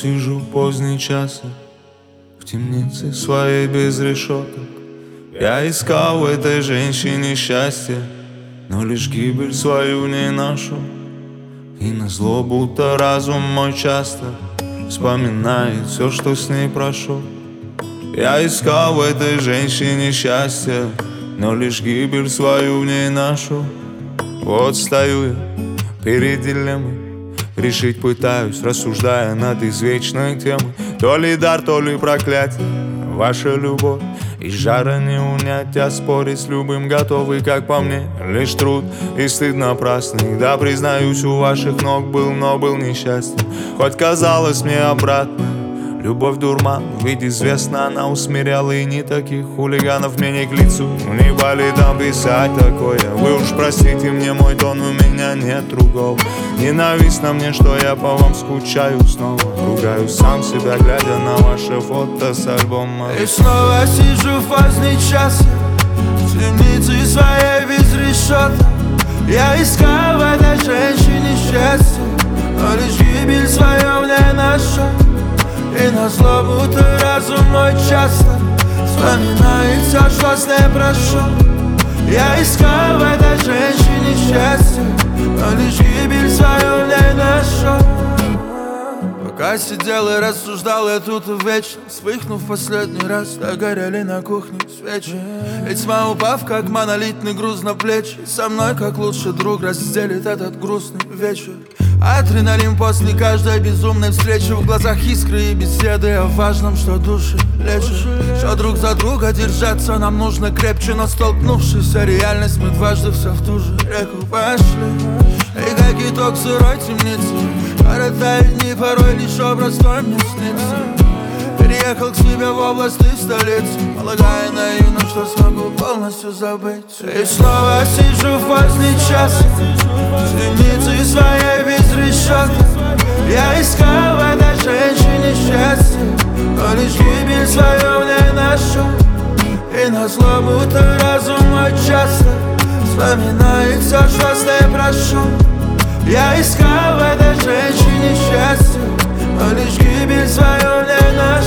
сижу в поздний час в темнице своей без решеток. Я искал в этой женщине счастье, но лишь гибель свою не нашел. И назло будто разум мой часто вспоминает все, что с ней прошел. Я искал в этой женщине счастье, но лишь гибель свою в ней нашел. Вот стою я перед дилеммой, решить пытаюсь, рассуждая над извечной темой. То ли дар, то ли проклятие, ваша любовь. И жара не унять, а спорить с любым готовый, как по мне. Лишь труд и стыд напрасный. Да, признаюсь, у ваших ног был, но был несчастен. Хоть казалось мне обратно, любовь дурман, ведь известно, она усмиряла и не таких хулиганов мне не к лицу. Не болит там писать такое. Вы уж простите мне мой тон, у меня нет другого. Ненавистно мне, что я по вам скучаю снова. Ругаю сам себя, глядя на ваше фото с альбома. И снова сижу в поздний час в темнице своей без решеток. Я искал в этой женщине счастье, но лишь гибель свою в ней нашел. И назло будто разум мой часто вспоминает все, что с ней прошел. Я искал в этой женщине счастье, но лишь гибель свою в ней нашел. Пока сидел и рассуждал я тут вечно, вспыхнув последний раз, догорели на кухне свечи. И тьма, упав как монолитный груз на плечи, со мной как лучший друг разделит этот грустный вечер. Адреналин после каждой безумной встречи, в глазах искры и беседы о важном, что души лечат. Что друг за друга держаться нам нужно крепче, но столкнувшись о реальность, мы дважды все в ту же реку пошли. И как итог сырой темницы коротают дни, порой лишь образ твой мне снится. Переехал к себе в область и в столицу, полагая наивно, что смогу полностью забыть. И снова сижу в поздний час в темнице своей без решеток. Я искал в этой женщине счастье, но лишь гибель свою в ней нашел. И назло будто разум мой часто вспоминает все, что с ней прошел. Я искал в этой женщине счастье, но лишь гибель свою в ней нашел.